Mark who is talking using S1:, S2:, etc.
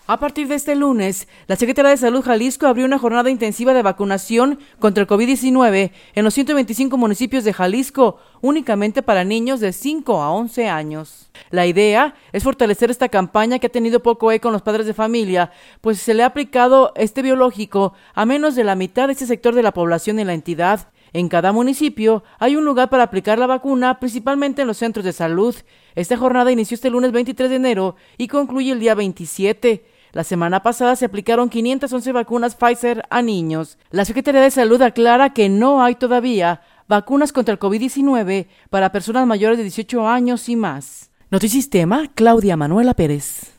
S1: A partir de este lunes, la Secretaría de Salud Jalisco abrió una jornada intensiva de vacunación contra el COVID-19 en los 125 municipios de Jalisco, únicamente para niños de 5 a 11 años. La idea es fortalecer esta campaña que ha tenido poco eco en los padres de familia, pues se le ha aplicado este biológico a menos de la mitad de este sector de la población en la entidad. En cada municipio hay un lugar para aplicar la vacuna, principalmente en los centros de salud. Esta jornada inició este lunes 23 de enero y concluye el día 27. La semana pasada se aplicaron 511 vacunas Pfizer a niños. La Secretaría de Salud aclara que no hay todavía vacunas contra el COVID-19 para personas mayores de 18 años y más. Notisistema, Claudia Manuela Pérez.